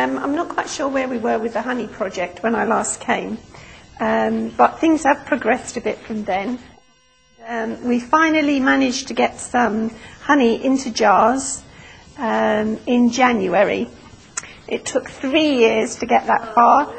I'm not quite sure where we were with the honey project when I last came, but things have progressed a bit from then. We finally managed to get some honey into jars in January. It took 3 years to get that far.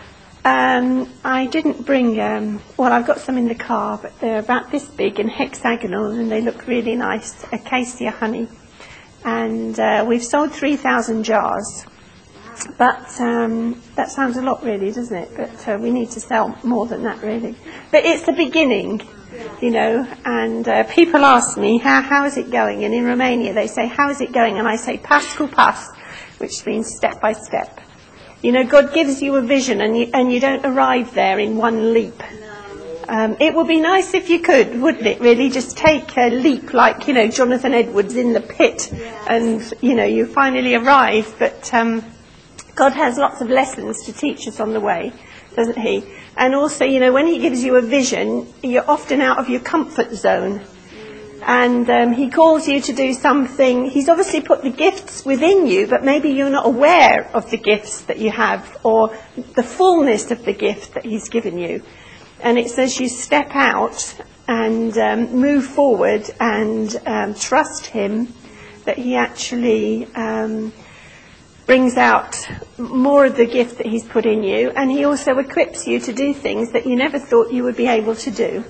I didn't bring, I've got some in the car, but they're about this big and hexagonal, and they look really nice, acacia honey. And we've sold 3,000 jars. But that sounds a lot, really, doesn't it? But we need to sell more than that, really. But it's the beginning, you know, and people ask me, how is it going? And in Romania, they say, how is it going? And I say, pas cu pas, which means step by step. You know, God gives you a vision, and you don't arrive there in one leap. It would be nice if you could, wouldn't it, really? Just take a leap like, you know, Jonathan Edwards in the pit, and, you know, you finally arrive. But God has lots of lessons to teach us on the way, doesn't he? And also, you know, when he gives you a vision, you're often out of your comfort zone. And he calls you to do something. He's obviously put the gifts within you, but maybe you're not aware of the gifts that you have, or the fullness of the gift that he's given you. And it says you step out and move forward and trust him, that he actually brings out more of the gift that he's put in you. And he also equips you to do things that you never thought you would be able to do.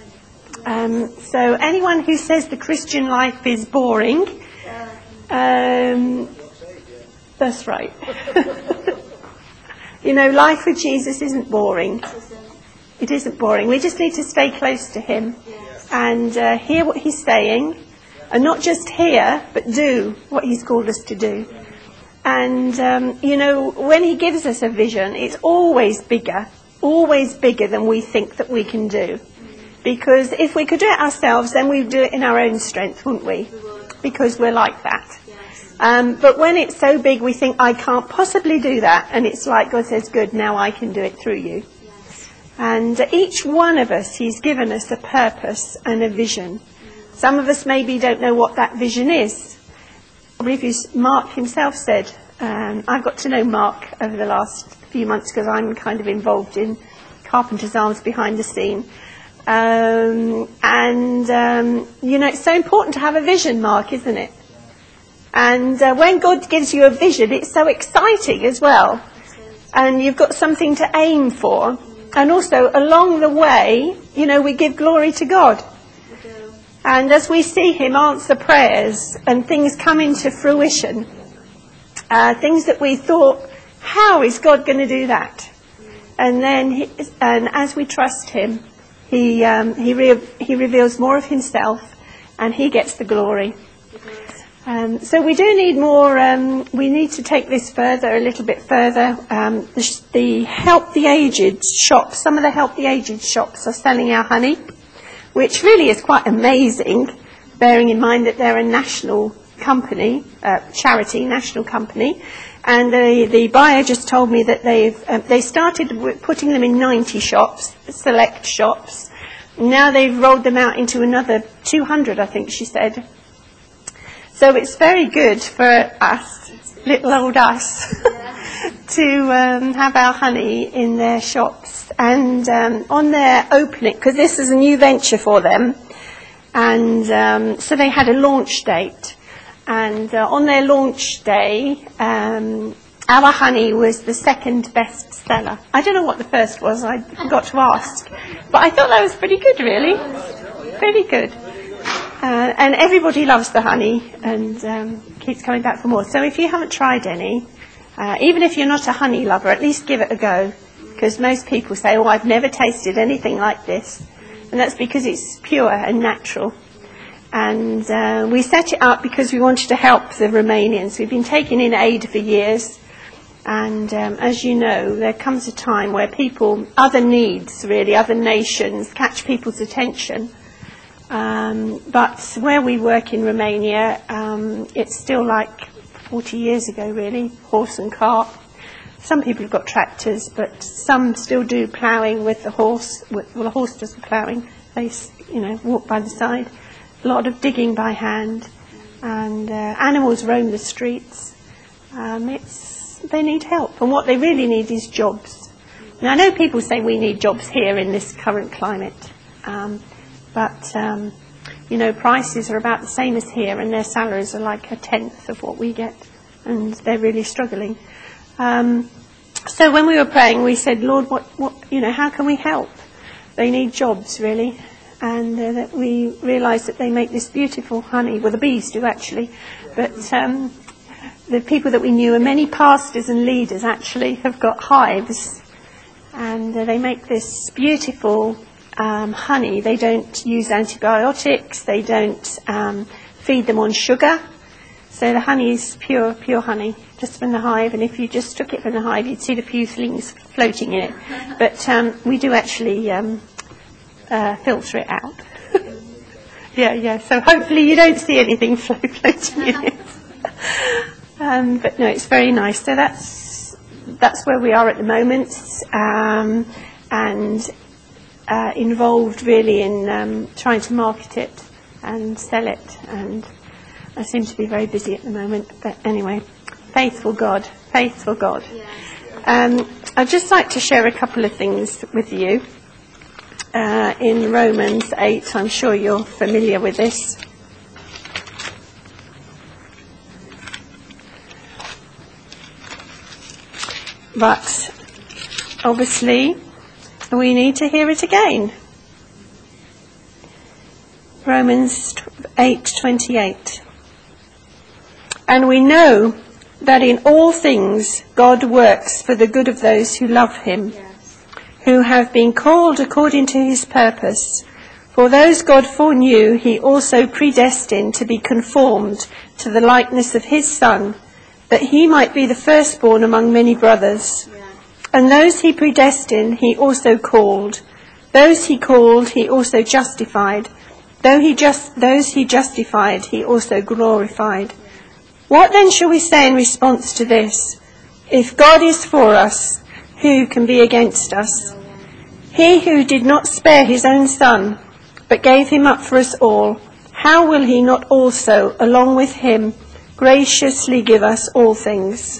So anyone who says the Christian life is boring, that's right. You know, life with Jesus isn't boring. It isn't boring. We just need to stay close to him and hear what he's saying, and not just hear, but do what he's called us to do. And, you know, when he gives us a vision, it's always bigger than we think that we can do. Because if we could do it ourselves, then we'd do it in our own strength, wouldn't we? Because we're like that. But when it's so big, we think, I can't possibly do that. And it's like God says, good, now I can do it through you. And each one of us, he's given us a purpose and a vision. Some of us maybe don't know what that vision is. I believe Mark himself said, I've got to know Mark over the last few months because I'm kind of involved in Carpenter's Arms behind the scene. You know, it's so important to have a vision, Mark, isn't it? And when God gives you a vision, it's so exciting as well. And you've got something to aim for. And also, along the way, you know, we give glory to God. And as we see him answer prayers and things come into fruition, things that we thought, how is God going to do that? And then, and as we trust him, he reveals more of himself, and he gets the glory. So we do need more. We need to take this further, a little bit further. The Help the Aged shops. Some of the Help the Aged shops are selling our honey, which really is quite amazing, bearing in mind that they're a national company, charity, national company. And the buyer just told me that they started putting them in 90 shops, select shops. Now they've rolled them out into another 200, I think she said. So it's very good for us, little old us, to have our honey in their shops. And on their opening, because this is a new venture for them, and so they had a launch date. And on their launch day, our honey was the second best seller. I don't know what the first was, I forgot to ask. But I thought that was pretty good, really. Pretty good. And everybody loves the honey and keeps coming back for more. So if you haven't tried any, even if you're not a honey lover, at least give it a go. Because most people say, oh, I've never tasted anything like this. And that's because it's pure and natural. And we set it up because we wanted to help the Romanians. We've been taking in aid for years. And as you know, there comes a time where people, other needs really, other nations catch people's attention. But where we work in Romania, it's still like 40 years ago really, horse and cart. Some people have got tractors, but some still do ploughing with the horse. Well, the horse does the ploughing. They, you know, walk by the side. A lot of digging by hand, and animals roam the streets. It's they need help. And what they really need is jobs. Now, I know people say we need jobs here in this current climate. But prices are about the same as here, and their salaries are like a tenth of what we get. And they're really struggling. So when we were praying, we said, Lord, how can we help? They need jobs, really. And that we realised that they make this beautiful honey. Well, the bees do, actually. But the people that we knew, and many pastors and leaders, actually, have got hives. And they make this beautiful honey. They don't use antibiotics. They don't feed them on sugar. So the honey is pure honey, just from the hive. And if you just took it from the hive, you'd see the few things floating in it. But we do actually filter it out. Yeah. So hopefully you don't see anything floating in it. But no, it's very nice. So that's where we are at the moment, and involved really in trying to market it and sell it. And I seem to be very busy at the moment. But anyway, faithful God. Yes. I'd just like to share a couple of things with you. In Romans 8, I'm sure you're familiar with this. But obviously we need to hear it again. Romans 8:28. And we know that in all things God works for the good of those who love him, who have been called according to his purpose. For those God foreknew, he also predestined to be conformed to the likeness of his Son, that he might be the firstborn among many brothers. And those he predestined, he also called. Those he called, he also justified. Those he justified, he also glorified. What then shall we say in response to this? If God is for us, who can be against us? He who did not spare his own Son, but gave him up for us all, how will he not also, along with him, graciously give us all things?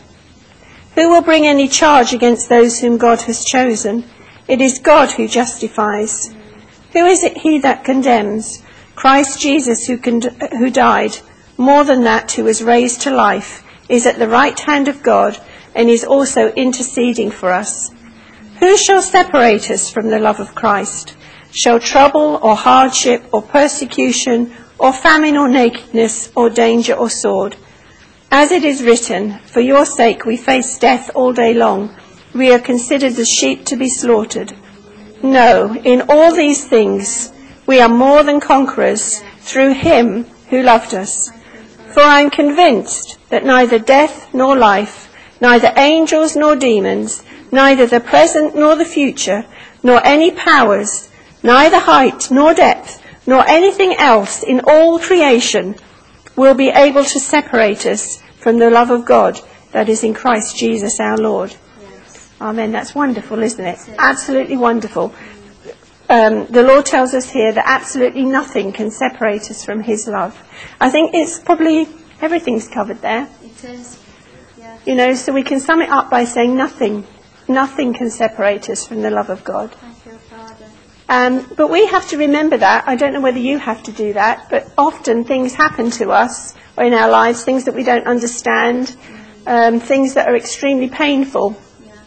Who will bring any charge against those whom God has chosen? It is God who justifies. Who is it he that condemns? Christ Jesus, who died, more than that, who was raised to life, is at the right hand of God, and is also interceding for us. Who shall separate us from the love of Christ? Shall trouble or hardship or persecution or famine or nakedness or danger or sword? As it is written, for your sake we face death all day long. We are considered as sheep to be slaughtered. No, in all these things we are more than conquerors through him who loved us. For I am convinced that neither death nor life, neither angels nor demons, neither the present nor the future, nor any powers, neither height nor depth, nor anything else in all creation will be able to separate us from the love of God that is in Christ Jesus our Lord. Yes. Amen. That's wonderful, isn't it? Absolutely wonderful. The Lord tells us here that absolutely nothing can separate us from his love. I think it's probably everything's covered there. It is. Yeah. So we can sum it up by saying nothing can separate us from the love of God. Thank you, Father. But we have to remember that. I don't know whether you have to do that, but often things happen to us or in our lives, things that we don't understand, things that are extremely painful.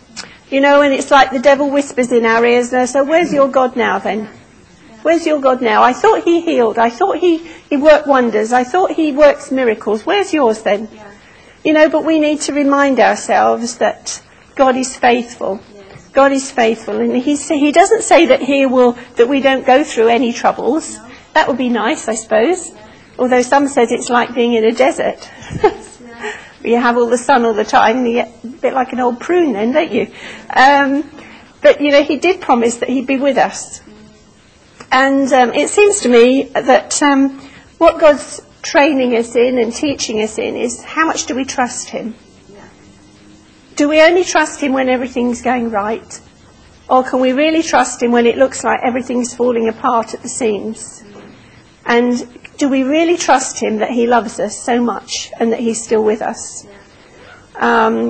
And it's like the devil whispers in our ears, so where's your God now then? Where's your God now? I thought he healed. I thought he worked wonders. I thought he works miracles. Where's yours then? But we need to remind ourselves that God is faithful. God is faithful. And he doesn't say that we don't go through any troubles. That would be nice, I suppose. Although some says it's like being in a desert. You have all the sun all the time, and you get a bit like an old prune then, don't you? But, he did promise that he'd be with us. And it seems to me that what God's training us in and teaching us in is how much do we trust him? Do we only trust him when everything's going right? Or can we really trust him when it looks like everything's falling apart at the seams? And do we really trust him that he loves us so much and that he's still with us?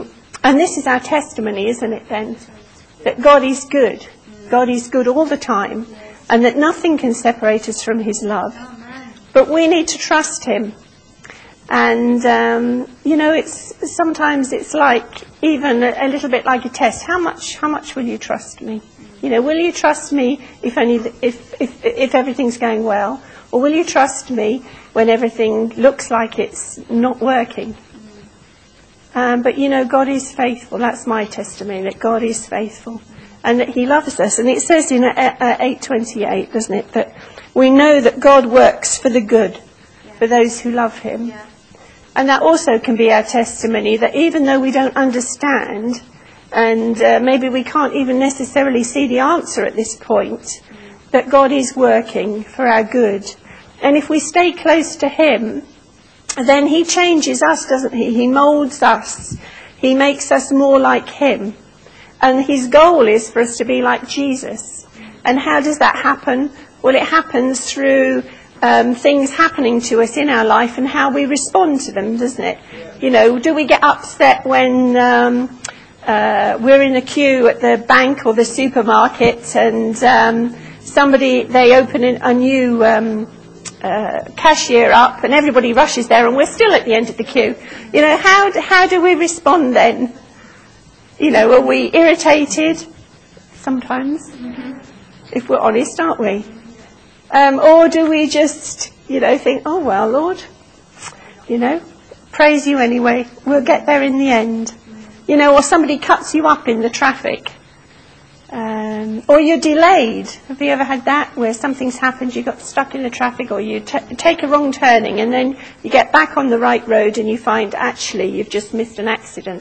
And this is our testimony, isn't it then? That God is good. God is good all the time. And that nothing can separate us from his love. But we need to trust him. And, sometimes it's like, even a little bit like a test. How much will you trust me? Will you trust me if everything's going well? Or will you trust me when everything looks like it's not working? But God is faithful. That's my testimony, that God is faithful. And that he loves us. And it says in 8:28, doesn't it, that we know that God works for the good, for those who love him. Yeah. And that also can be our testimony, that even though we don't understand, and maybe we can't even necessarily see the answer at this point, that God is working for our good. And if we stay close to him, then he changes us, doesn't he? He moulds us. He makes us more like him. And his goal is for us to be like Jesus. And how does that happen? Well, it happens through things happening to us in our life and how we respond to them, doesn't it? Do we get upset when we're in a queue at the bank or the supermarket and they open a new cashier up and everybody rushes there and we're still at the end of the queue? How do we respond then? Are we irritated? Sometimes. If we're honest, aren't we? Or do we just, think, oh, well, Lord, praise you anyway. We'll get there in the end. Or somebody cuts you up in the traffic. Or you're delayed. Have you ever had that, where something's happened, you got stuck in the traffic, or you take a wrong turning, and then you get back on the right road and you find, actually, you've just missed an accident.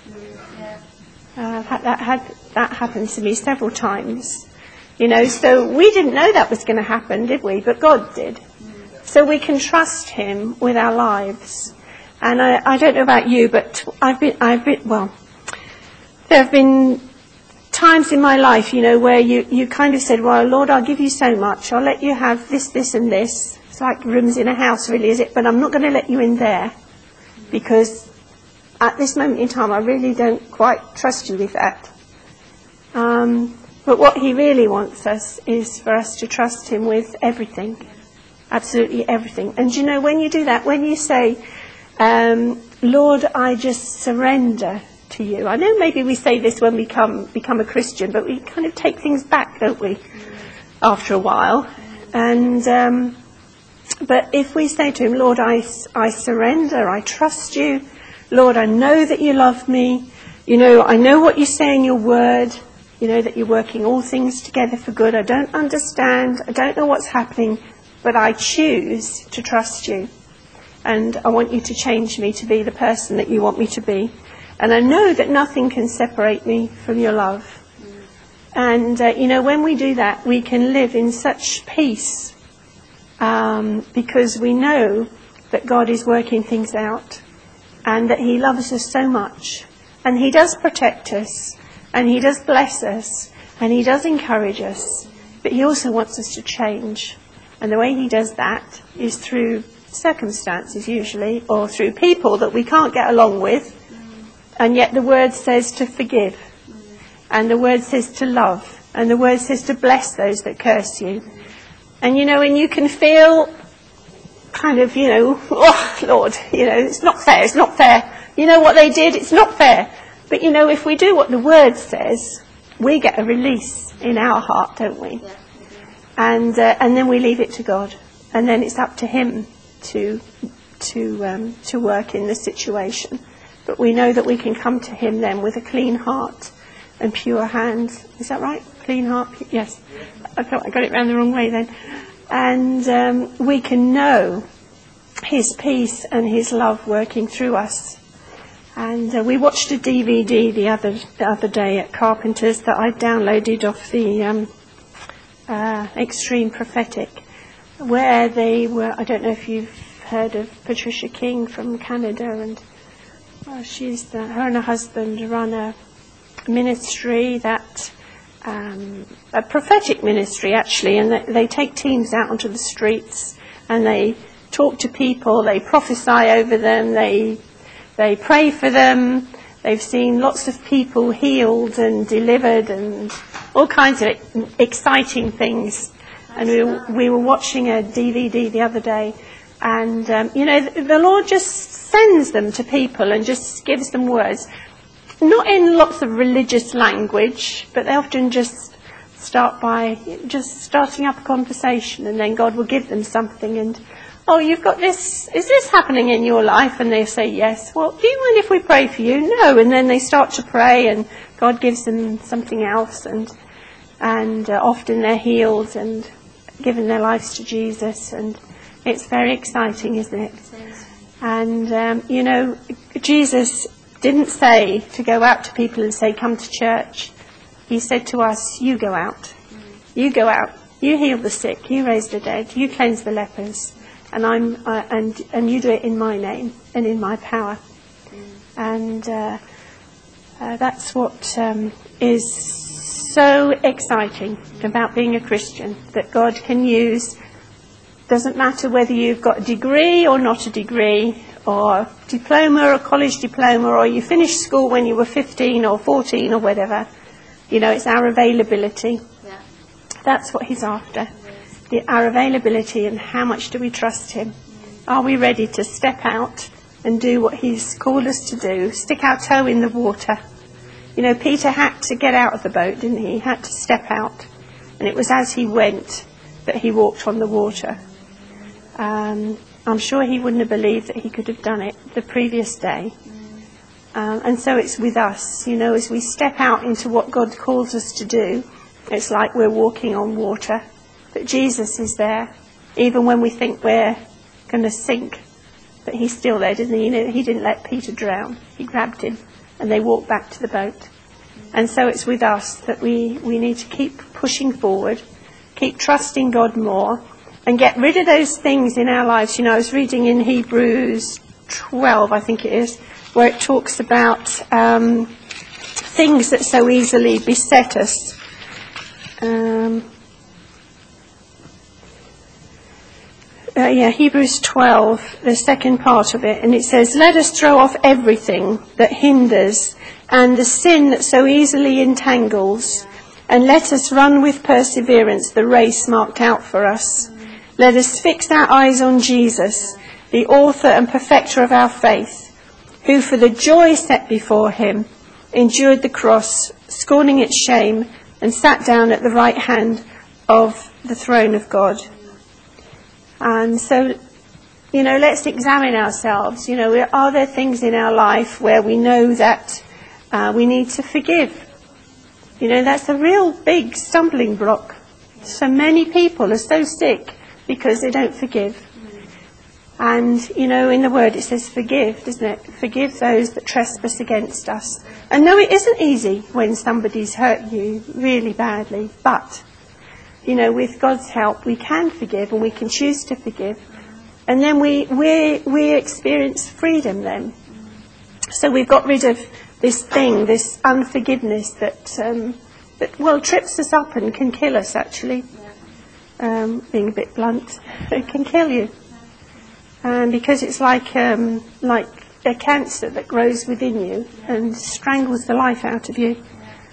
That happened to me several times. So we didn't know that was going to happen, did we? But God did. So we can trust him with our lives. And I don't know about you, but there have been times in my life, where you kind of said, well, Lord, I'll give you so much. I'll let you have this, this and this. It's like rooms in a house, really, is it? But I'm not going to let you in there because at this moment in time, I really don't quite trust you with that. But what he really wants us is for us to trust him with everything. Absolutely everything. And when you do that, when you say, Lord, I just surrender to you. I know maybe we say this when we become a Christian, but we kind of take things back, don't we, after a while. And but if we say to him, Lord, I surrender, I trust you. Lord, I know that you love me. I know what you say in your word. That you're working all things together for good. I don't understand. I don't know what's happening, but I choose to trust you. And I want you to change me to be the person that you want me to be. And I know that nothing can separate me from your love. And, when we do that, we can live in such peace because we know that God is working things out and that he loves us so much. And he does protect us. And he does bless us, and he does encourage us, but he also wants us to change. And the way he does that is through circumstances usually, or through people that we can't get along with, and yet the word says to forgive, and the word says to love, and the word says to bless those that curse you. And and you can feel kind of, oh Lord, it's not fair, it's not fair. What they did, it's not fair. But, if we do what the word says, we get a release in our heart, don't we? Yeah. And then we leave it to God. And then it's up to him to work in the situation. But we know that we can come to him then with a clean heart and pure hands. Is that right? Clean heart? Yes. I thought I got it round the wrong way then. And we can know his peace and his love working through us. And we watched a DVD the other day at Carpenter's that I downloaded off the Extreme Prophetic, where they were, I don't know if you've heard of Patricia King from Canada, and her and her husband run a ministry that, a prophetic ministry actually, and they take teams out onto the streets and they talk to people, they prophesy over them, they pray for them, They've seen lots of people healed and delivered and all kinds of exciting things. And we were watching a DVD the other day, and the Lord just sends them to people and just gives them words, not in lots of religious language, but they often just start by just starting up a conversation, and then God will give them something. And oh, you've got this, is this happening in your life? And they say yes. Well, do you mind if we pray for you? No. And then they start to pray, and God gives them something else, and often they're healed and given their lives to Jesus, and it's very exciting, isn't it? And Jesus didn't say to go out to people and say, come to church. He said to us, you go out. You go out. You heal the sick. You raise the dead. You cleanse the lepers. And and you do it in my name and in my power. And that's what is so exciting about being a Christian, that God can use. Doesn't matter whether you've got a degree or not a degree, or diploma or college diploma, or you finished school when you were 15 or 14 or whatever. It's our availability. Yeah. That's what he's after. Our availability, and how much do we trust him? Are we ready to step out and do what he's called us to do? Stick our toe in the water. Peter had to get out of the boat, didn't he? He had to step out. And it was as he went that he walked on the water. I'm sure he wouldn't have believed that he could have done it the previous day. And so it's with us, as we step out into what God calls us to do, it's like we're walking on water. But Jesus is there, even when we think we're going to sink. But he's still there, didn't he? He didn't let Peter drown. He grabbed him, and they walked back to the boat. And so it's with us that we need to keep pushing forward, keep trusting God more, and get rid of those things in our lives. I was reading in Hebrews 12, I think it is, where it talks about things that so easily beset us. Hebrews 12, the second part of it, and it says, let us throw off everything that hinders and the sin that so easily entangles, and let us run with perseverance the race marked out for us. Let us fix our eyes on Jesus, the author and perfecter of our faith, who for the joy set before him endured the cross, scorning its shame, and sat down at the right hand of the throne of God. And so, let's examine ourselves. Are there things in our life where we know that we need to forgive? That's a real big stumbling block. So many people are so sick because they don't forgive. And, in the word it says forgive, doesn't it? Forgive those that trespass against us. And no, it isn't easy when somebody's hurt you really badly, but with God's help, we can forgive, and we can choose to forgive. And then we experience freedom then. So we've got rid of this thing, this unforgiveness that trips us up and can kill us, actually. Being a bit blunt, it can kill you. Because it's like a cancer that grows within you and strangles the life out of you.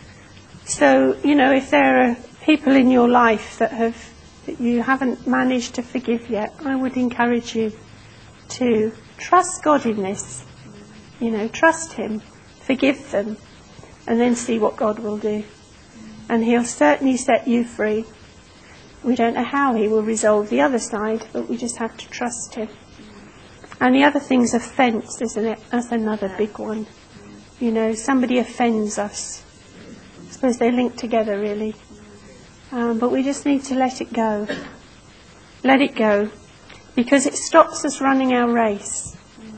So, if there are people in your life that you haven't managed to forgive yet, I would encourage you to trust God in this. Trust him, forgive them, and then see what God will do. And he'll certainly set you free. We don't know how he will resolve the other side, but we just have to trust him. And the other thing's offence, isn't it? That's another big one. Somebody offends us. I suppose they link together, really. But we just need to let it go. Let it go. Because it stops us running our race.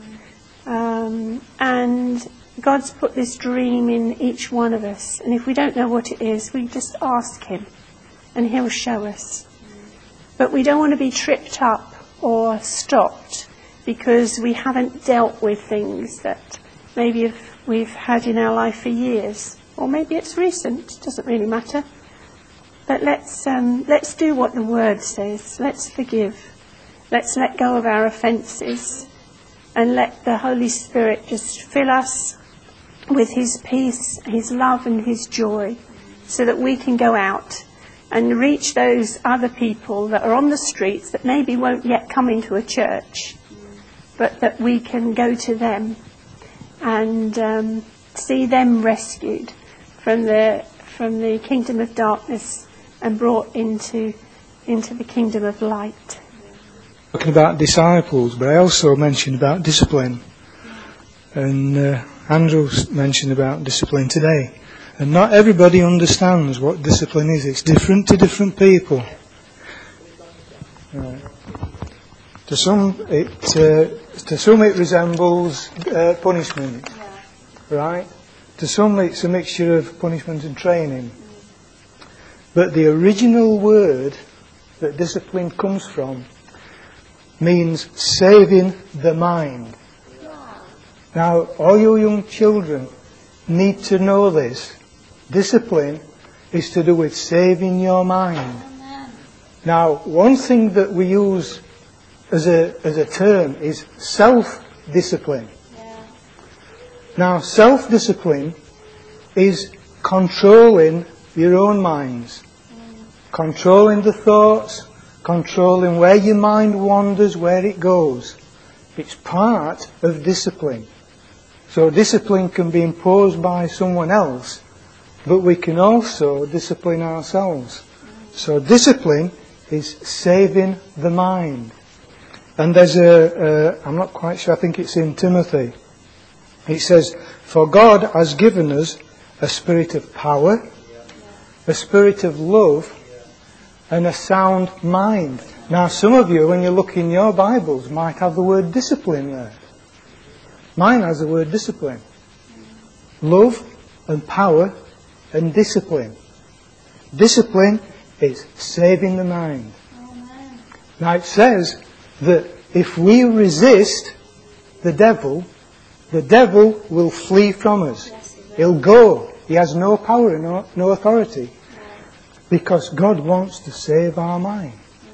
And God's put this dream in each one of us. And if we don't know what it is, we just ask him. And he'll show us. But we don't want to be tripped up or stopped because we haven't dealt with things that maybe we've had in our life for years. Or maybe it's recent. It doesn't really matter. But let's do what the word says. Let's forgive. Let's let go of our offences and let the Holy Spirit just fill us with his peace, his love and his joy, so that we can go out and reach those other people that are on the streets that maybe won't yet come into a church, but that we can go to them and see them rescued from the kingdom of darkness and brought into the kingdom of light. Talking about disciples, but I also mentioned about discipline, and Andrew mentioned about discipline today. And not everybody understands what discipline is. It's different to different people. To some it resembles punishment, right? To some it's a mixture of punishment and training. But the original word that discipline comes from means saving the mind. Now, all you young children need to know this. Discipline is to do with saving your mind. Now, one thing that we use as a term is self-discipline. Now, self-discipline is controlling your own minds, controlling the thoughts, controlling where your mind wanders, where it goes. It's part of discipline. So discipline can be imposed by someone else, but we can also discipline ourselves. So discipline is saving the mind. And there's I'm not quite sure, I think it's in Timothy. It says, "For God has given us a spirit of power, a spirit of love, and a sound mind." Now some of you, when you look in your Bibles, might have the word discipline there. Mine has the word discipline. Love and power and discipline. Discipline is saving the mind. Now it says that if we resist the devil will flee from us. He'll go. He has no power, no authority. Because God wants to save our mind.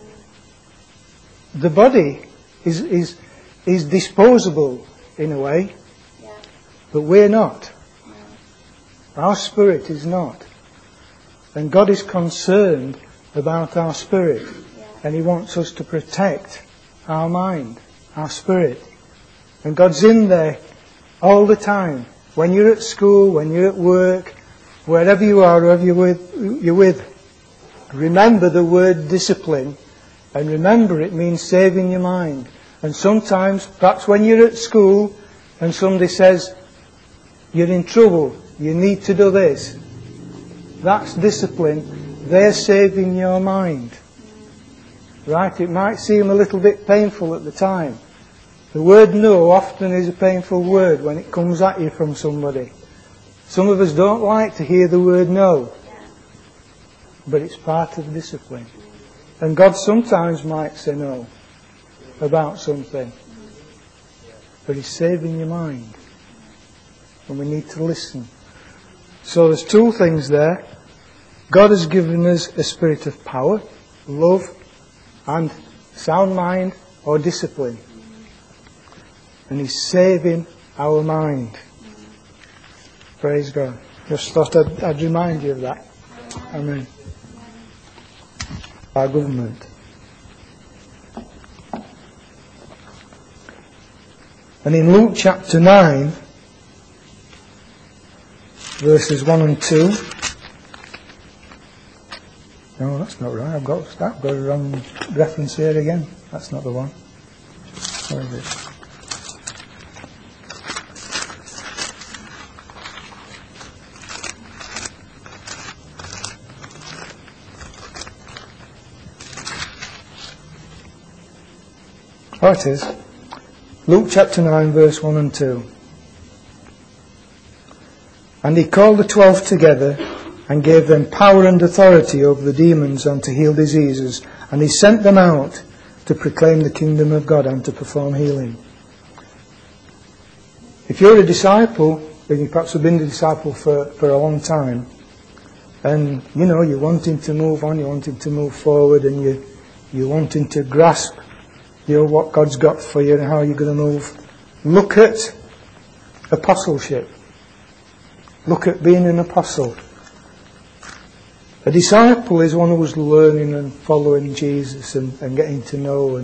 The body is disposable in a way, but we're not. Our spirit is not. And God is concerned about our spirit. And He wants us to protect our mind, our spirit. And God's in there all the time. When you're at school, when you're at work, wherever you are, whoever you're with, remember the word discipline. And remember it means saving your mind. And sometimes, perhaps when you're at school and somebody says, "You're in trouble, you need to do this," that's discipline. They're saving your mind. Right? It might seem a little bit painful at the time. The word no often is a painful word when it comes at you from somebody. Some of us don't like to hear the word no. But it's part of discipline. And God sometimes might say no about something. But He's saving your mind. And we need to listen. So there's two things there. God has given us a spirit of power, love, and sound mind or discipline. And He's saving our mind. Praise God. Just thought I'd remind you of that. Amen. Our government. And in Luke chapter 9, verses 1 and 2. No, that's not right. I've got a wrong reference here again. That's not the one. Where is it? Oh, it is. Luke chapter 9, verse 1 and 2. "And He called the 12 together and gave them power and authority over the demons and to heal diseases. And He sent them out to proclaim the kingdom of God and to perform healing." If you're a disciple, and you perhaps have been a disciple for a long time, and you're wanting to move on, you're wanting to move forward, and you're wanting to grasp what God's got for you and how you're going to move, look at apostleship. look at being an apostle. A disciple is one who's learning and following Jesus and getting to know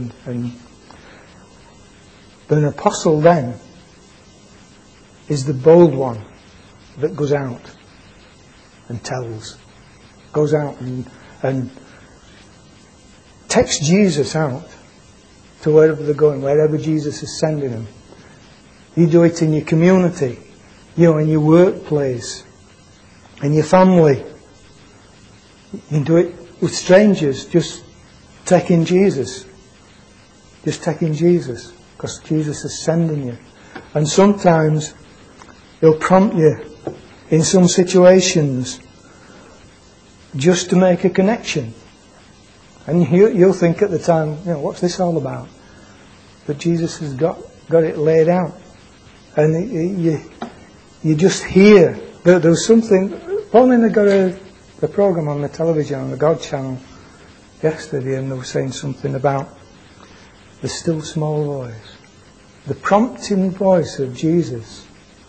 but an apostle then is the bold one that goes out and tells. Goes out and takes Jesus out to wherever they're going, wherever Jesus is sending them. You do it in your community, in your workplace, in your family. You do it with strangers, just taking Jesus. Just taking Jesus, because Jesus is sending you. And sometimes He'll prompt you in some situations just to make a connection. And you'll think at the time, what's this all about? But Jesus has got it laid out. And you just hear. There was something. Pauline had got a program on the television, on the God channel, yesterday, and they were saying something about the still small voice. The prompting voice of Jesus.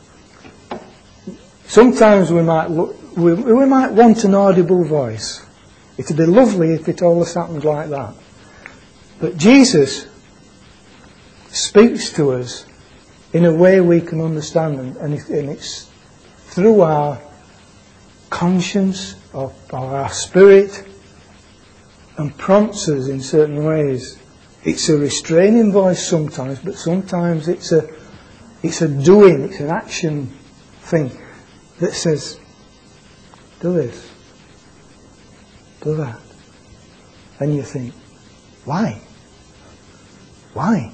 Sometimes we might want an audible voice. It'd be lovely if it always happened like that. But Jesus speaks to us in a way we can understand, and it's through our conscience or our spirit, and prompts us in certain ways. It's a restraining voice sometimes, but sometimes it's a doing, it's an action thing that says, do this, do that. And you think, why? Why?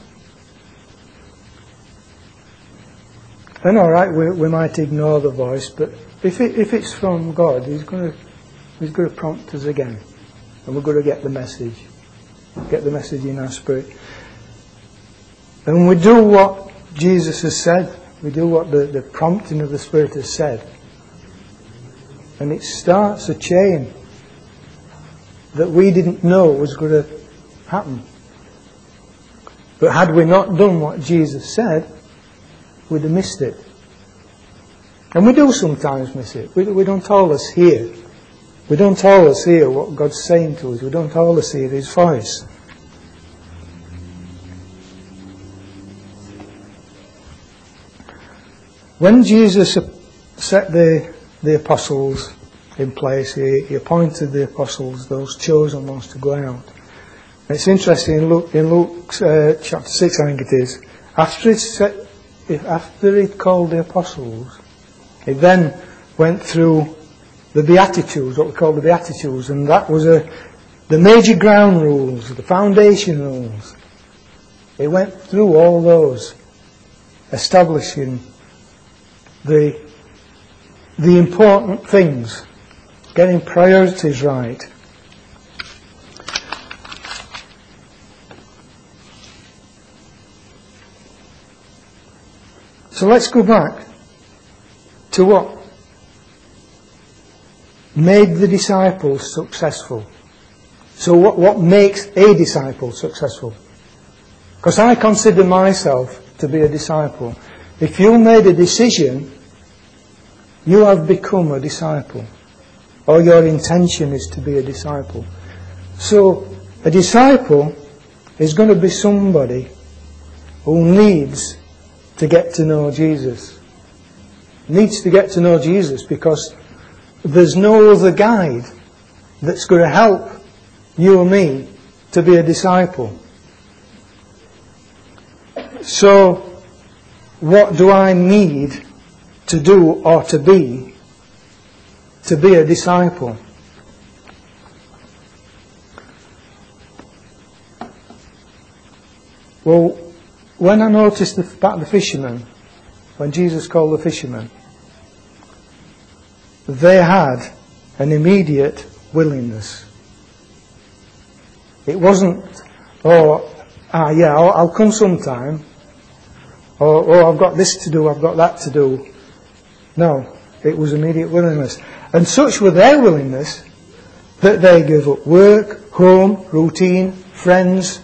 And all right, we might ignore the voice, but if it's from God, He's going to prompt us again, and we're going to get the message in our spirit. And we do what Jesus has said. We do what the prompting of the Spirit has said, and it starts a chain that we didn't know was going to happen. But had we not done what Jesus said, we'd have missed it. And we do sometimes miss it. We don't always hear. We don't always hear what God's saying to us. We don't always hear His voice. When Jesus set the apostles in place, He appointed the apostles, those chosen ones, to go out. And it's interesting, in Luke chapter 6, I think it is, after He'd called the apostles, He then went through the Beatitudes, what we call the Beatitudes, and that was the major ground rules, the foundation rules. He went through all those, establishing the important things, getting priorities right. So let's go back to what made the disciples successful. So what makes a disciple successful? Because I consider myself to be a disciple. If you made a decision, you have become a disciple. Or your intention is to be a disciple. So a disciple is going to be somebody who needs to get to know Jesus. Needs to get to know Jesus because there's no other guide that's going to help you and me to be a disciple. So what do I need to do or to be a disciple? Well, when I noticed about the fishermen, when Jesus called the fishermen, they had an immediate willingness. It wasn't, I'll come sometime, or I've got this to do, I've got that to do. No, it was immediate willingness. And such were their willingness that they gave up work, home, routine, friends.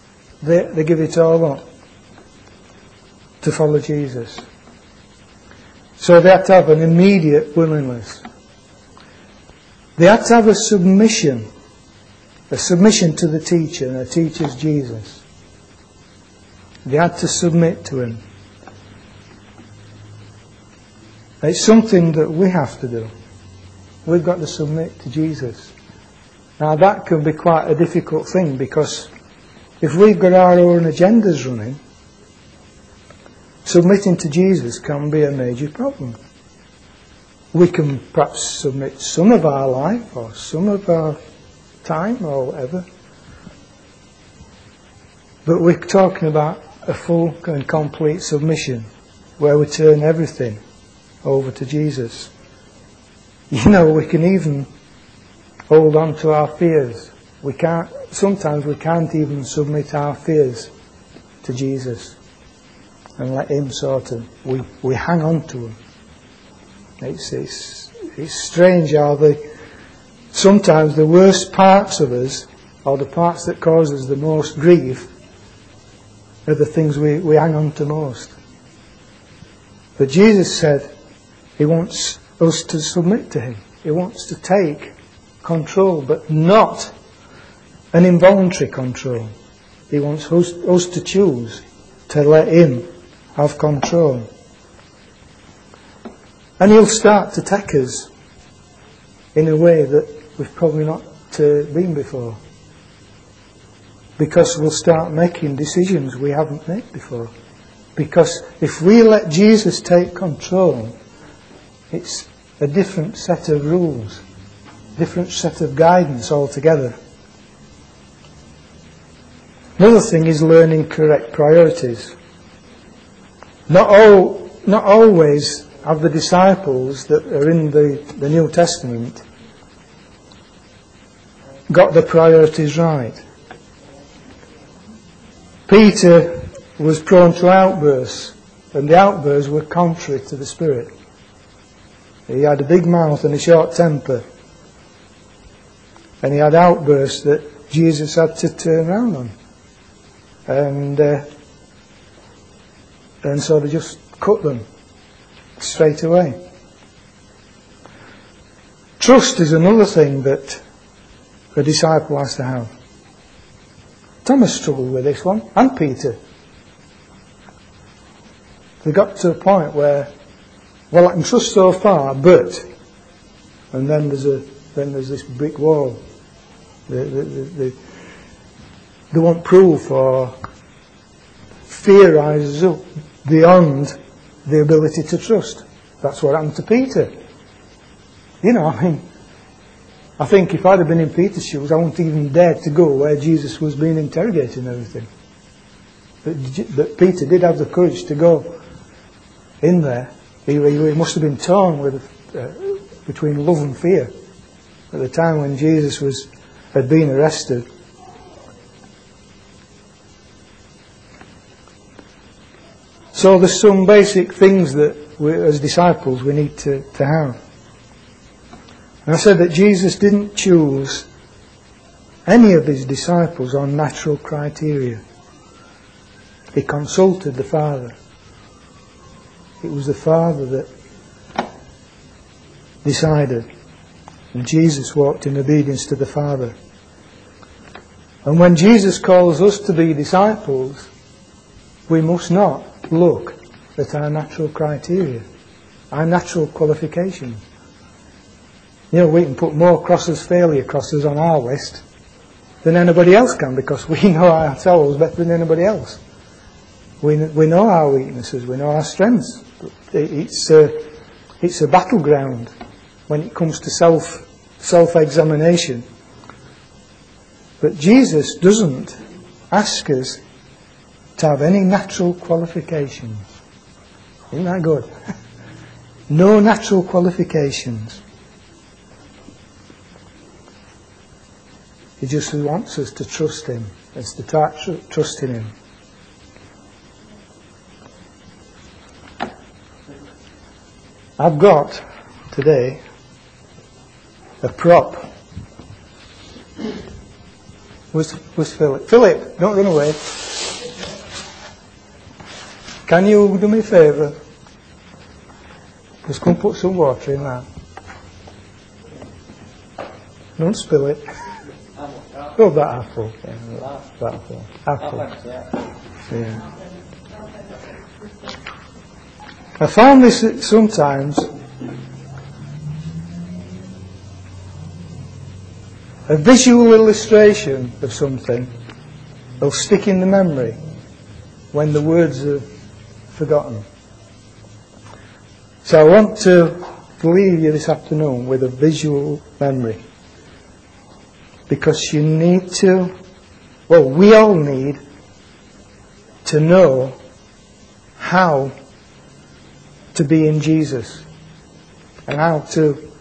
They give it all up to follow Jesus. So they had to have an immediate willingness. They had to have a submission to the teacher, and the teacher's Jesus. They had to submit to him. It's something that we have to do. We've got to submit to Jesus. Now that can be quite a difficult thing, because if we've got our own agendas running, submitting to Jesus can be a major problem. We can perhaps submit some of our life or some of our time or whatever, but we're talking about a full and complete submission where we turn everything over to Jesus. You know, we can even hold on to our fears. Sometimes we can't even submit our fears to Jesus and let him sort them. We hang on to them. It's strange how sometimes the worst parts of us, or the parts that cause us the most grief, are the things we hang on to most. But Jesus said he wants us to submit to him. He wants to take control, but not an involuntary control. He wants us to choose to let him have control. And he'll start to take us in a way that we've probably not been before. Because we'll start making decisions we haven't made before. Because if we let Jesus take control, it's a different set of rules, different set of guidance altogether. Another thing is learning correct priorities. Not always have the disciples that are in the New Testament got the priorities right. Peter was prone to outbursts, and the outbursts were contrary to the Spirit. He had a big mouth and a short temper, and he had outbursts that Jesus had to turn around on. And so they just cut them straight away. Trust is another thing that a disciple has to have. Thomas struggled with this one, and Peter. They got to a point where, well, I can trust so far, but, and then there's this brick wall. They want proof, or fear rises up beyond the ability to trust. That's what happened to Peter. You know, I think if I'd have been in Peter's shoes, I wouldn't even dare to go where Jesus was being interrogated and everything. But Peter did have the courage to go in there. He must have been torn between love and fear at the time when Jesus had been arrested. So there's some basic things that we, as disciples, we need to have. And I said that Jesus didn't choose any of his disciples on natural criteria. He consulted the Father. It was the Father that decided. And Jesus walked in obedience to the Father. And when Jesus calls us to be disciples, we must not look at our natural criteria, our natural qualifications. You know, we can put more failure crosses on our list than anybody else can, because we know ourselves better than anybody else. We know our weaknesses, we know our strengths. It's a battleground when it comes to self-examination. But Jesus doesn't ask us to have any natural qualifications. Isn't that good? No natural qualifications. He just wants us to trust him, and to start trusting him. I've got today a prop. Where's Philip? Philip, don't run away. Can you do me a favour? Just go and put some water in that. Don't spill it. Oh, that apple. Yeah, that apple. Apple. Yeah. I found this sometimes. A visual illustration of something will stick in the memory when the words are forgotten. So I want to leave you this afternoon with a visual memory. Because you need to, well, we all need to know how to be in Jesus and how to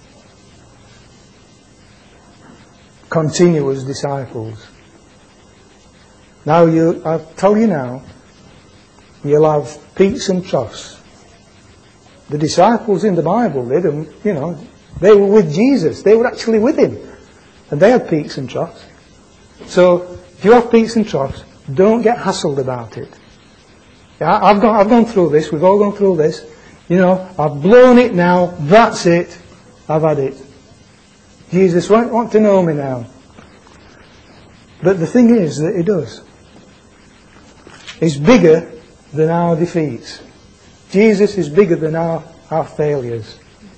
continue as disciples. Now, I'll tell you now, you'll have peaks and troughs. The disciples in the Bible did, and they were with Jesus. They were actually with him. And they had peaks and troughs. So, if you have peaks and troughs, don't get hassled about it. Yeah, I've gone through this, we've all gone through this. I've blown it now, that's it, I've had it. Jesus won't want to know me now. But the thing is that he does. He's bigger than our defeats. Jesus is bigger than our failures.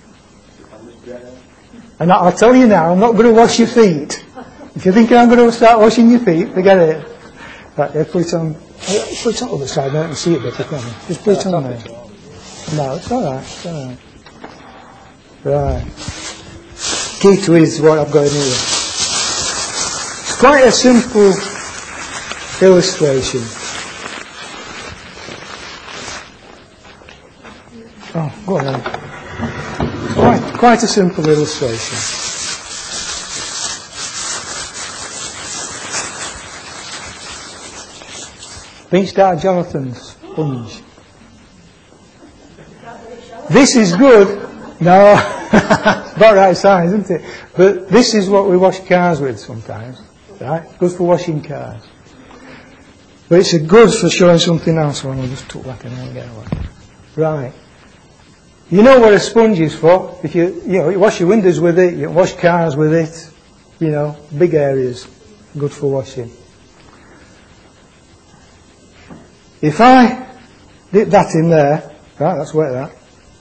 And I'll tell you now, I'm not going to wash your feet. If you think I'm going to start washing your feet, forget it. Right, put it on. Put it on the other side, I can see it better, can you? Just put it on there. No, it's alright, it's alright. Right. Key to it is what I've got in here. It's quite a simple illustration. Oh, go on then. Quite a simple illustration. Beach Star Jonathan's sponge. This is good. No, it's about right size, isn't it? But this is what we wash cars with sometimes. Right? Good for washing cars. But it's good for showing something else. I'll just tuck that in and get away. Right. You know what a sponge is for. If you wash your windows with it, you wash cars with it, big areas, good for washing. If I dip that in there, right, that's wet that,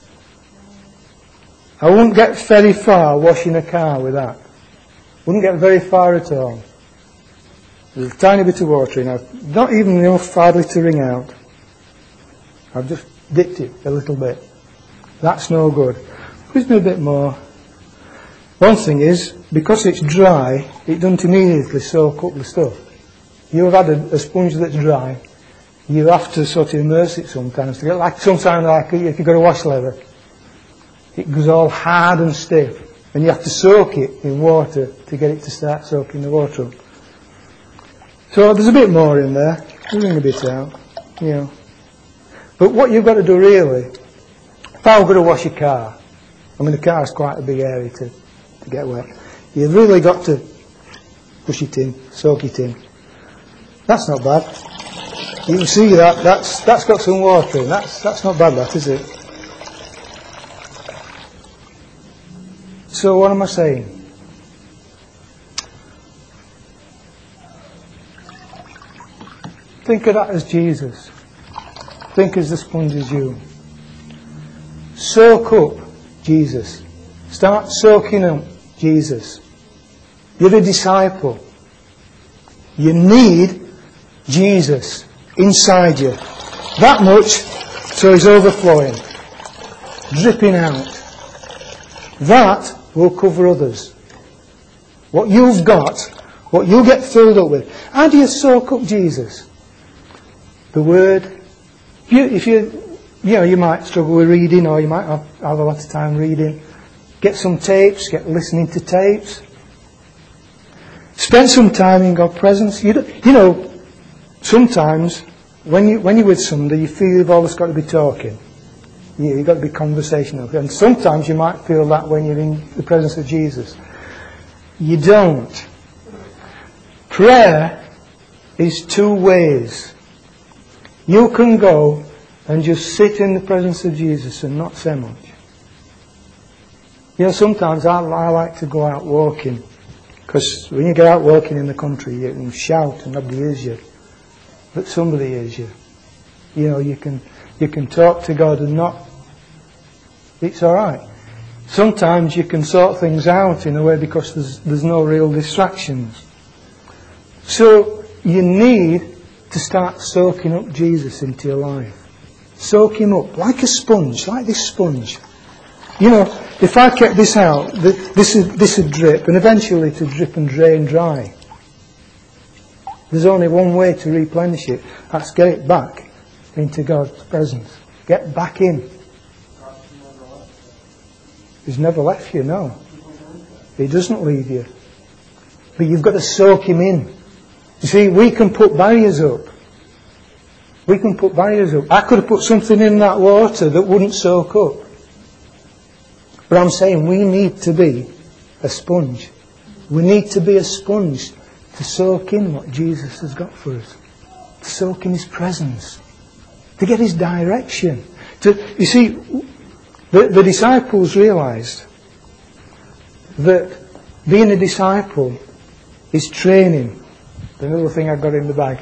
I wouldn't get very far washing a car with that. Wouldn't get very far at all. There's a tiny bit of water in it, not even enough hardly to wring out. I've just dipped it a little bit. That's no good. Gives me a bit more. One thing is, because it's dry, it doesn't immediately soak up the stuff. You've had a sponge that's dry, you have to sort of immerse it sometimes to get sometimes if you've got a wash leather. It goes all hard and stiff, and you have to soak it in water to get it to start soaking the water up. So there's a bit more in there. Wring a bit out, But what you've got to do really, if I were going to wash a car, the car's quite a big area to get wet. You've really got to push it in, soak it in. That's not bad. You can see that's got some water in. That's not bad, that, is it? So what am I saying? Think of that as Jesus. Think as the sponge as you. Soak up Jesus. Start soaking up Jesus. You're a disciple. You need Jesus inside you. That much so he's overflowing. Dripping out. That will cover others. What you've got, what you get filled up with. How do you soak up Jesus? The Word. If you might struggle with reading, or you might have a lot of time reading. Get some tapes, get listening to tapes. Spend some time in God's presence. Sometimes when you're with somebody, you feel you've always got to be talking. You've got to be conversational. And sometimes you might feel that when you're in the presence of Jesus. You don't. Prayer is two ways. You can go and just sit in the presence of Jesus and not say much. You know, sometimes I like to go out walking, because when you get out walking in the country, you can shout and nobody hears you, but somebody hears you. You know, you can talk to God and not. It's all right. Sometimes you can sort things out in a way because there's no real distractions. So you need to start soaking up Jesus into your life. Soak him up like a sponge, like this sponge. You know, if I kept this out, this would drip, and eventually it would drip and drain dry. There's only one way to replenish it. That's get it back into God's presence. Get back in. He's never left you, no. He doesn't leave you. But you've got to soak him in. You see, we can put barriers up. We can put barriers up. I could have put something in that water that wouldn't soak up. But I'm saying we need to be a sponge. We need to be a sponge to soak in what Jesus has got for us. To soak in his presence. To get his direction. You see, the disciples realised that being a disciple is training. The little thing I got in the bag.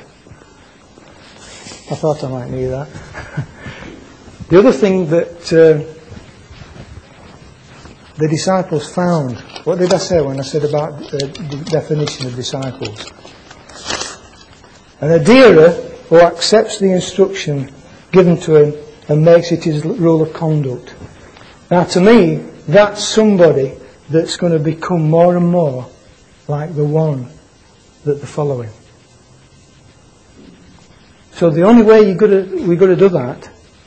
I thought I might need that. The other thing that the disciples found, what did I say when I said about the definition of disciples? An adherer who accepts the instruction given to him and makes it his rule of conduct. Now to me, that's somebody that's going to become more and more like the one that they're following. So the only way we've got to do that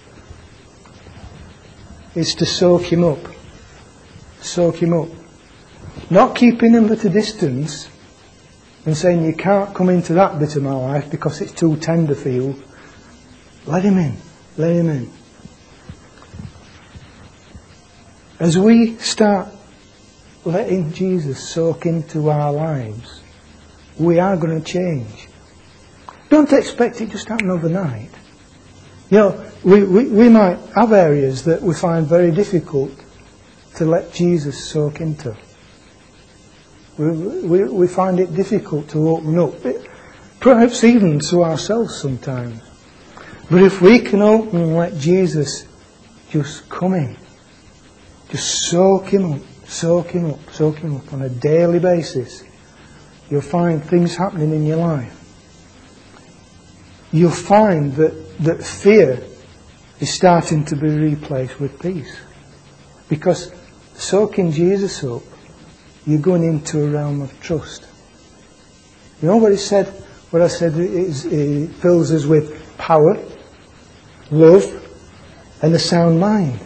is to soak him up. Soak him up. Not keeping him at a distance and saying you can't come into that bit of my life because it's too tender for you. Let him in. Let him in. As we start letting Jesus soak into our lives, we are going to change. Don't expect it just to happen overnight. You know, we might have areas that we find very difficult to let Jesus soak into. We find it difficult to open up, perhaps even to ourselves sometimes. But if we can open and let Jesus just come in, just soak him up, soak him up, soak him up on a daily basis, you'll find things happening in your life. You'll find that fear is starting to be replaced with peace. Because soaking Jesus up, you're going into a realm of trust. You know what he said? What I said is it fills us with power, love, and a sound mind.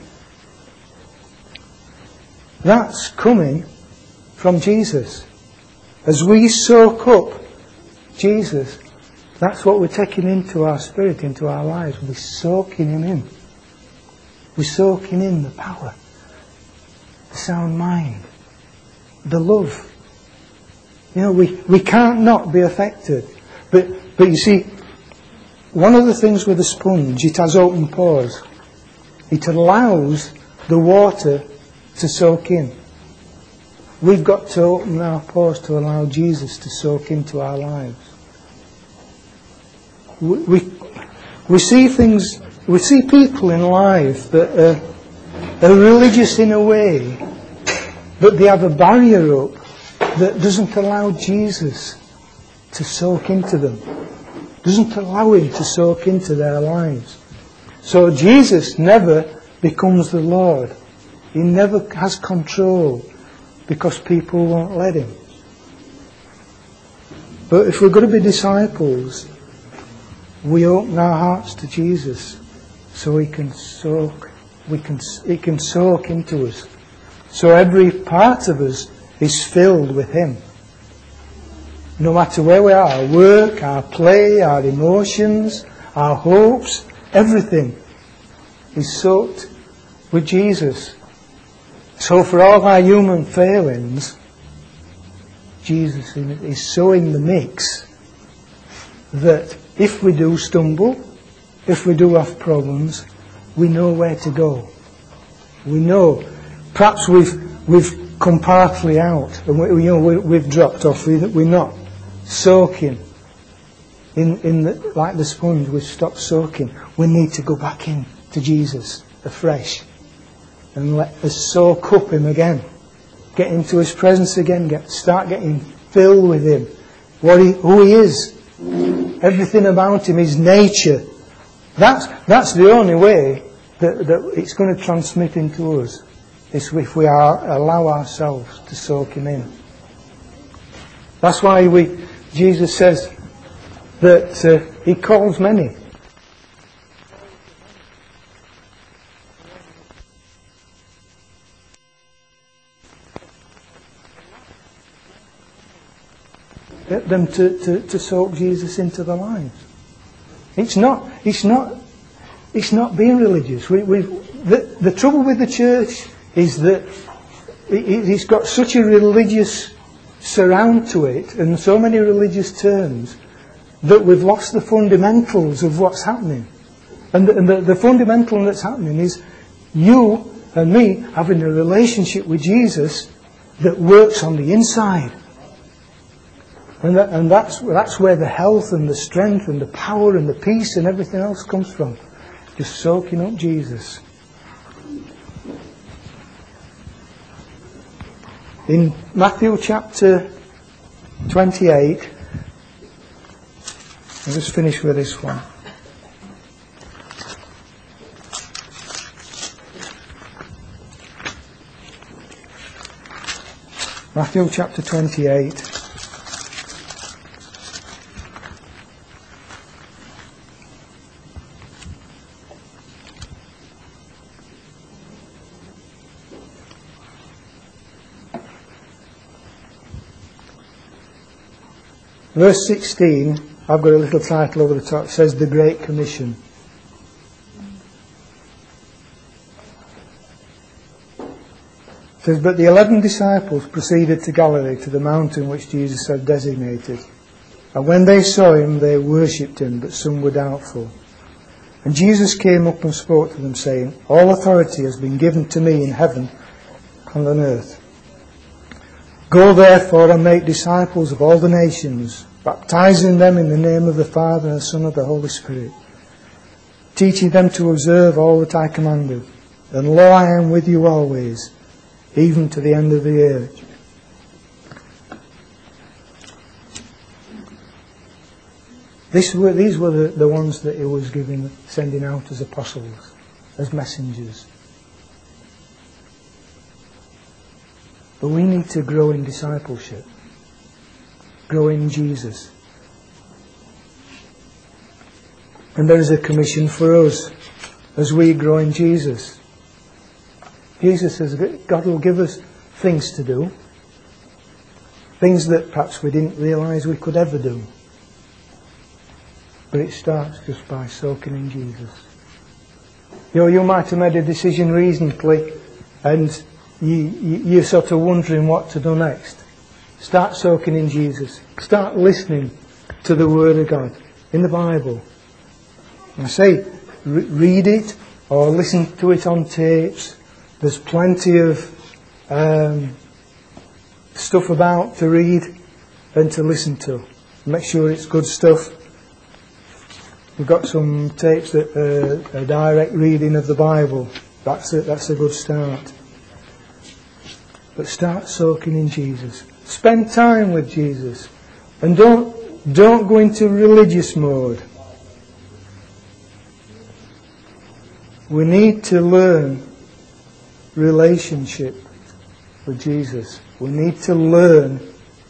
That's coming from Jesus. As we soak up Jesus, that's what we're taking into our spirit, into our lives. We're soaking him in. We're soaking in the power, the sound mind, the love. You know, we can't not be affected. But you see, one of the things with a sponge, it has open pores. It allows the water to soak in. We've got to open our pores to allow Jesus to soak into our lives. We see things, we see people in life that are religious in a way, but they have a barrier up that doesn't allow Jesus to soak into them, doesn't allow him to soak into their lives. So Jesus never becomes the Lord. He never has control because people won't let him. But if we're going to be disciples, we open our hearts to Jesus so he can soak into us. So every part of us is filled with him. No matter where we are, our work, our play, our emotions, our hopes, everything is soaked with Jesus. So for all our human failings, Jesus is so in the mix that if we do stumble, if we do have problems, we know where to go. We know. Perhaps we've we've come partly out, and we've dropped off. We're not soaking like the sponge. We've stopped soaking. We need to go back in to Jesus afresh and let us soak up him again. Get into his presence again. Start getting filled with him. Who he is. Everything about him, his nature. That's the only way that it's going to transmit into us. Is if we allow ourselves to soak him in. That's why Jesus says that he calls many. Get them to soak Jesus into their lives. It's not being religious. The trouble with the church is that it's got such a religious surround to it and so many religious terms that we've lost the fundamentals of what's happening. And the fundamental that's happening is you and me having a relationship with Jesus that works on the inside. And that's where the health and the strength and the power and the peace and everything else comes from. Just soaking up Jesus. In Matthew chapter 28, I'll just finish with this one. Matthew chapter 28. Verse 16, I've got a little title over the top, it says The Great Commission. It says, but the 11 disciples proceeded to Galilee, to the mountain which Jesus had designated. And when they saw him, they worshipped him, but some were doubtful. And Jesus came up and spoke to them, saying, all authority has been given to me in heaven and on earth. Go therefore and make disciples of all the nations, baptizing them in the name of the Father and the Son and the Holy Spirit, teaching them to observe all that I commanded. And lo, I am with you always, even to the end of the age. These were the ones that he was sending out as apostles, as messengers. But we need to grow in discipleship, grow in Jesus. And there is a commission for us as we grow in Jesus. Jesus says God will give us things to do, things that perhaps we didn't realise we could ever do. But it starts just by soaking in Jesus. You might have made a decision recently and you're sort of wondering what to do next. Start soaking in Jesus. Start listening to the Word of God in the Bible. I say, read it or listen to it on tapes. There's plenty of stuff about to read and to listen to. Make sure it's good stuff. We've got some tapes that are direct reading of the Bible. That's a good start. But start soaking in Jesus. Spend time with Jesus. And don't go into religious mode. We need to learn relationship with Jesus. We need to learn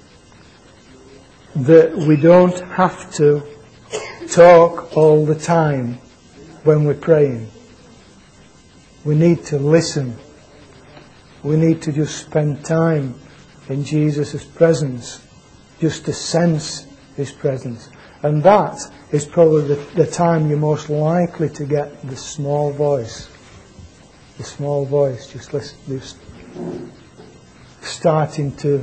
that we don't have to talk all the time when we're praying. We need to listen. We need to just spend time in Jesus' presence, just to sense his presence. And that is probably the time you're most likely to get the small voice. The small voice, just listen, just starting to...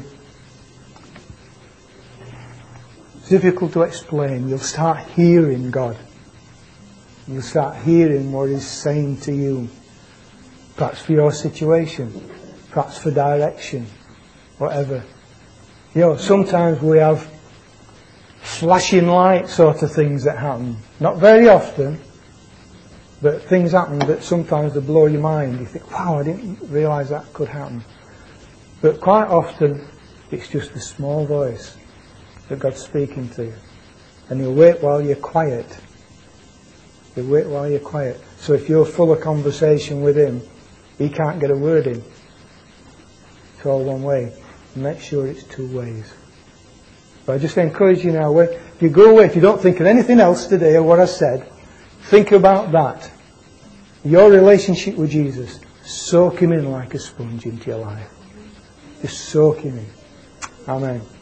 It's difficult to explain. You'll start hearing God. You'll start hearing what he's saying to you. Perhaps for your situation. perhaps for direction, whatever. You know, sometimes we have flashing light sort of things that happen. Not very often, but things happen that sometimes they blow your mind. You think, wow, I didn't realise that could happen. But quite often, it's just a small voice that God's speaking to you. And He'll wait while you're quiet. He'll wait while you're quiet. So if you're full of conversation with Him, He can't get a word in. It's all one way. Make sure it's two ways. But I just encourage you now, if you go away, if you don't think of anything else today or what I said, think about that. Your relationship with Jesus. Soak Him in like a sponge into your life. Just soak Him in. Amen.